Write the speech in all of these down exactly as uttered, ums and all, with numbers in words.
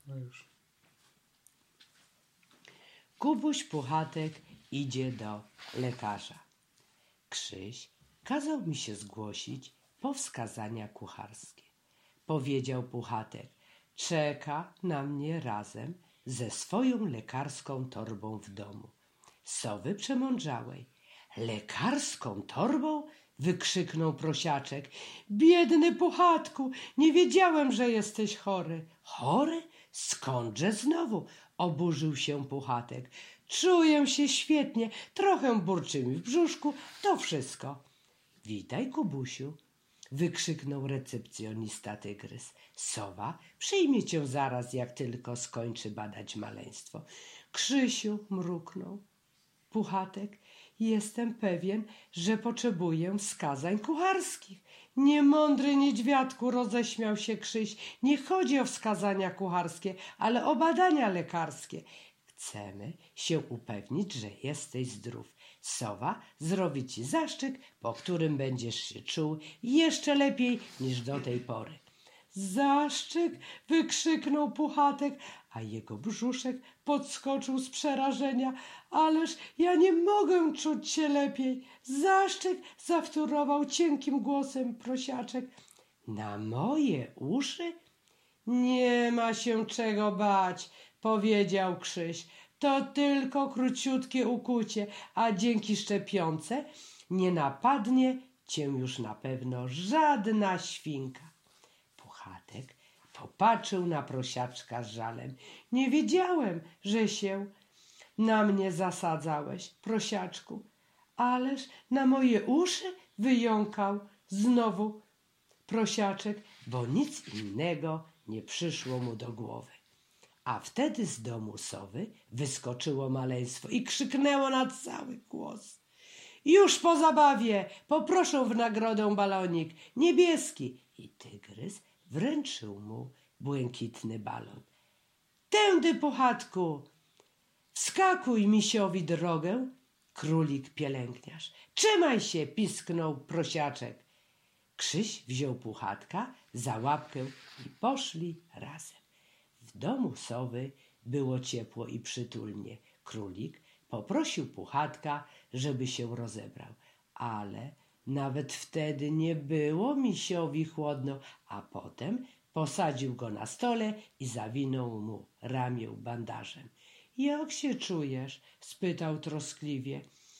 No już. Kubuś Puchatek idzie do lekarza. Krzyś kazał mi się zgłosić po wskazania kucharskie. Powiedział Puchatek, czeka na mnie razem ze swoją lekarską torbą w domu. Sowy przemądrzałej. Lekarską torbą? Wykrzyknął Prosiaczek. Biedny Puchatku, nie wiedziałem, że jesteś chory. Chory? Skądże znowu? Oburzył się Puchatek. Czuję się świetnie, trochę burczy mi w brzuszku, to wszystko. Witaj, Kubusiu, wykrzyknął recepcjonista Tygrys. Sowa przyjmie cię zaraz, jak tylko skończy badać maleństwo. Krzysiu, mruknął Puchatek, jestem pewien, że potrzebuję wskazań kucharskich. Niemądry niedźwiadku, roześmiał się Krzyś. Nie chodzi o wskazania kucharskie, ale o badania lekarskie. Chcemy się upewnić, że jesteś zdrów. Sowa zrobi ci zaszczyk, po którym będziesz się czuł jeszcze lepiej niż do tej pory. Zaszczyk! Wykrzyknął Puchatek, a jego brzuszek podskoczył z przerażenia. Ależ ja nie mogę czuć się lepiej. Zaszczyk! Zawtórował cienkim głosem Prosiaczek. Na moje uszy? Nie ma się czego bać, powiedział Krzyś. To tylko króciutkie ukucie, a dzięki szczepionce nie napadnie cię już na pewno żadna świnka. Puchatek popatrzył na Prosiaczka z żalem. Nie wiedziałem, że się na mnie zasadzałeś, Prosiaczku. Ależ na moje uszy wyjąkał znowu Prosiaczek, bo nic innego nie przyszło mu do głowy. A wtedy z domu sowy wyskoczyło maleństwo i krzyknęło na cały głos. Już po zabawie, poproszę w nagrodę balonik niebieski. I Tygrys wręczył mu błękitny balon. Tędy, Puchatku, wskakuj misiowi drogę, królik pielęgniarz. Trzymaj się, pisknął Prosiaczek. Krzyś wziął Puchatka za łapkę i poszli razem. W domu sowy było ciepło i przytulnie. Królik poprosił Puchatka, żeby się rozebrał, ale nawet wtedy nie było misiowi chłodno, a potem posadził go na stole i zawinął mu ramię bandażem. Jak się czujesz? Spytał troskliwie.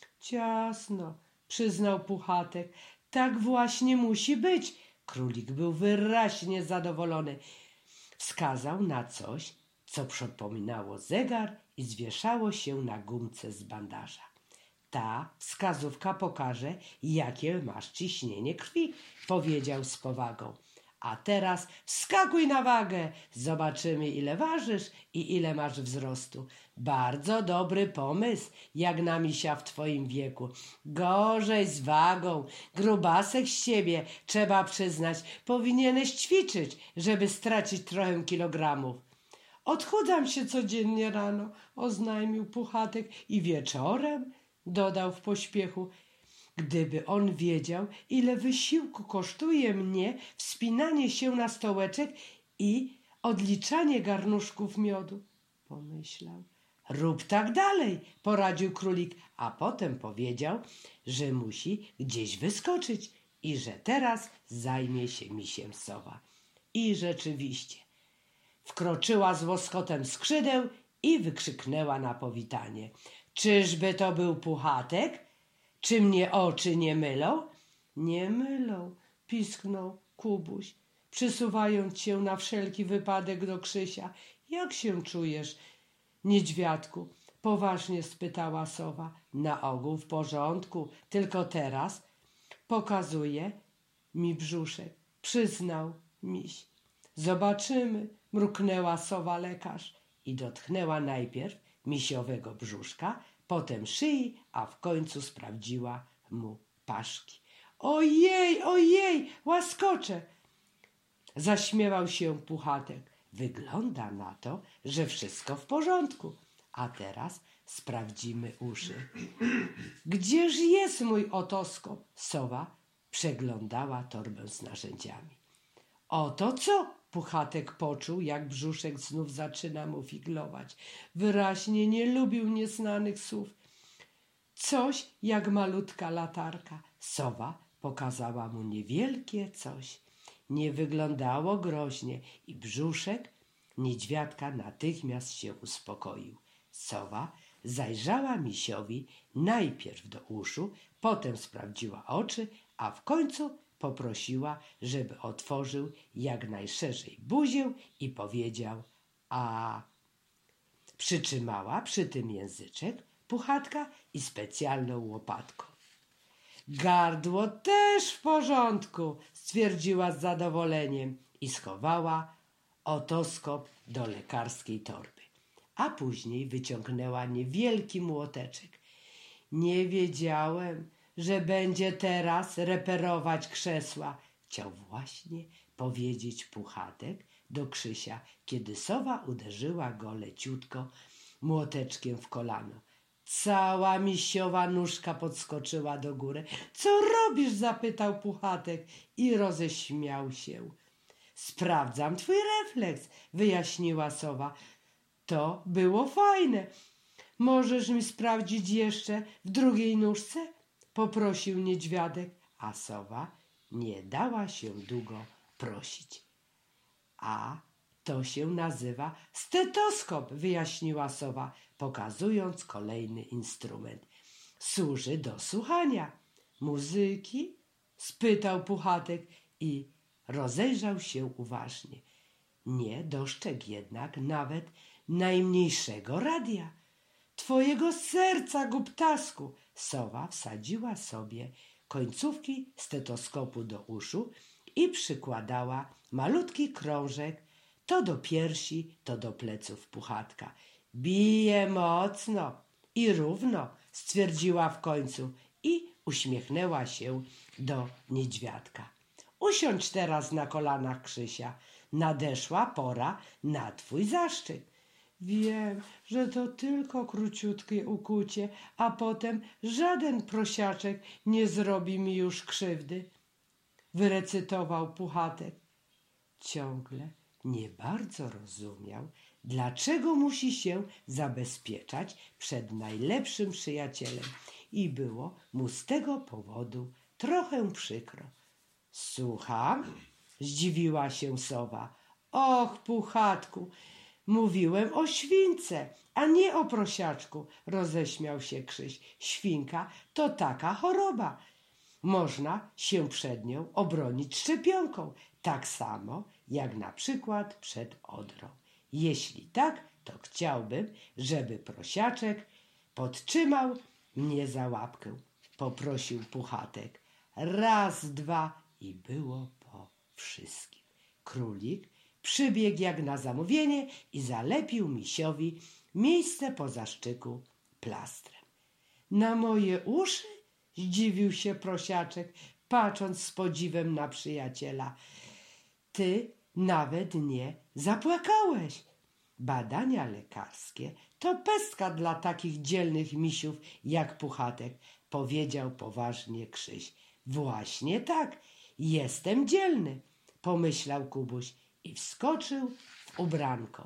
Ciasno, przyznał Puchatek. Tak właśnie musi być. Królik był wyraźnie zadowolony. Wskazał na coś, co przypominało zegar i zwieszało się na gumce z bandaża. Ta wskazówka pokaże, jakie masz ciśnienie krwi, powiedział z powagą. A teraz wskakuj na wagę, zobaczymy, ile ważysz i ile masz wzrostu. Bardzo dobry pomysł, jak na misia w twoim wieku. Gorzej z wagą, grubasek z ciebie, trzeba przyznać, powinieneś ćwiczyć, żeby stracić trochę kilogramów. Odchudzam się codziennie rano, oznajmił Puchatek, i wieczorem, dodał w pośpiechu. Gdyby on wiedział, ile wysiłku kosztuje mnie wspinanie się na stołeczek i odliczanie garnuszków miodu, pomyślał. Rób tak dalej, poradził królik, a potem powiedział, że musi gdzieś wyskoczyć i że teraz zajmie się misiem sowa. I rzeczywiście wkroczyła z łoskotem skrzydeł i wykrzyknęła na powitanie. Czyżby to był Puchatek? Czy mnie oczy nie mylą? Nie mylą, pisknął Kubuś, przysuwając się na wszelki wypadek do Krzysia. Jak się czujesz, niedźwiadku? Poważnie spytała sowa. Na ogół w porządku, tylko teraz pokazuje mi brzuszek, przyznał miś. Zobaczymy, mruknęła sowa lekarz i dotknęła najpierw misiowego brzuszka, potem szyi, a w końcu sprawdziła mu paszki. Ojej, ojej, łaskocze! Zaśmiewał się Puchatek. Wygląda na to, że wszystko w porządku. A teraz sprawdzimy uszy. Gdzież jest mój otoskop? Sowa przeglądała torbę z narzędziami. Oto co? Puchatek poczuł, jak brzuszek znów zaczyna mu figlować. Wyraźnie nie lubił nieznanych słów. Coś jak malutka latarka. Sowa pokazała mu niewielkie coś. Nie wyglądało groźnie i brzuszek niedźwiadka natychmiast się uspokoił. Sowa zajrzała misiowi najpierw do uszu, potem sprawdziła oczy, a w końcu poprosiła, żeby otworzył jak najszerzej buzię i powiedział a. Przytrzymała przy tym języczek Puchatka i specjalną łopatką. Gardło też w porządku, stwierdziła z zadowoleniem i schowała otoskop do lekarskiej torby. A później wyciągnęła niewielki młoteczek. Nie wiedziałem, że będzie teraz reperować krzesła, chciał właśnie powiedzieć Puchatek do Krzysia, kiedy sowa uderzyła go leciutko młoteczkiem w kolano. Cała misiowa nóżka podskoczyła do góry. Co robisz? Zapytał Puchatek i roześmiał się. Sprawdzam twój refleks, wyjaśniła sowa. To było fajne. Możesz mi sprawdzić jeszcze w drugiej nóżce? Poprosił niedźwiadek, a sowa nie dała się długo prosić. A to się nazywa stetoskop, wyjaśniła sowa, pokazując kolejny instrument. Służy do słuchania. Muzyki? Spytał Puchatek i rozejrzał się uważnie. Nie dostrzegł jednak nawet najmniejszego radia. Twojego serca, głuptasku! Sowa wsadziła sobie końcówki stetoskopu do uszu i przykładała malutki krążek to do piersi, to do pleców Puchatka. Bije mocno i równo, stwierdziła w końcu i uśmiechnęła się do niedźwiadka. Usiądź teraz na kolanach Krzysia. Nadeszła pora na twój zaszczyt. Wiem, że to tylko króciutkie ukucie, a potem żaden prosiaczek nie zrobi mi już krzywdy, wyrecytował Puchatek. Ciągle nie bardzo rozumiał, dlaczego musi się zabezpieczać przed najlepszym przyjacielem i było mu z tego powodu trochę przykro. Słucham? Zdziwiła się sowa. Och, Puchatku, mówiłem o śwince, a nie o prosiaczku, roześmiał się Krzyś. Świnka to taka choroba. Można się przed nią obronić szczepionką, tak samo jak na przykład przed odrą. Jeśli tak, to chciałbym, żeby prosiaczek podtrzymał mnie za łapkę, poprosił Puchatek. Raz, dwa i było po wszystkim. Królik przybiegł jak na zamówienie i zalepił misiowi miejsce po zaszczyku plastrem. Na moje uszy? Zdziwił się prosiaczek, patrząc z podziwem na przyjaciela. Ty nawet nie zapłakałeś. Badania lekarskie to pestka dla takich dzielnych misiów jak Puchatek, powiedział poważnie Krzyś. Właśnie tak, jestem dzielny, pomyślał Kubuś i wskoczył w ubranko.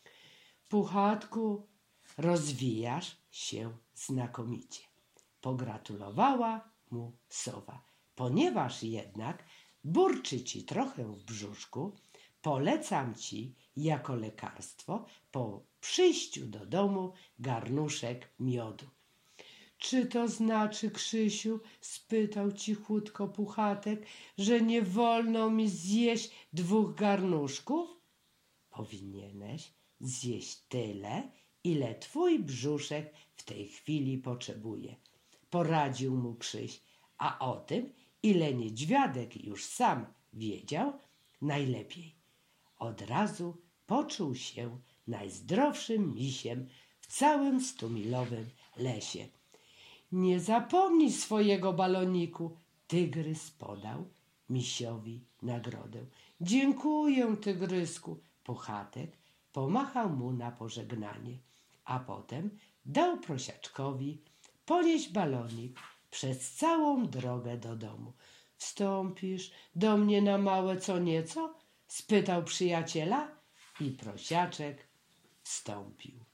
Puchatku, rozwijasz się znakomicie, pogratulowała mu sowa. Ponieważ jednak burczy ci trochę w brzuszku, polecam ci jako lekarstwo po przyjściu do domu garnuszek miodu. Czy to znaczy, Krzysiu, spytał cichutko Puchatek, że nie wolno mi zjeść dwóch garnuszków? Powinieneś zjeść tyle, ile twój brzuszek w tej chwili potrzebuje, poradził mu Krzyś, a o tym, ile niedźwiadek już sam wiedział, najlepiej. Od razu poczuł się najzdrowszym misiem w całym stumilowym lesie. Nie zapomnij swojego baloniku. Tygrys podał misiowi nagrodę. Dziękuję, tygrysku. Puchatek pomachał mu na pożegnanie, a potem dał prosiaczkowi ponieść balonik przez całą drogę do domu. Wstąpisz do mnie na małe co nieco? spytał przyjaciela i prosiaczek wstąpił.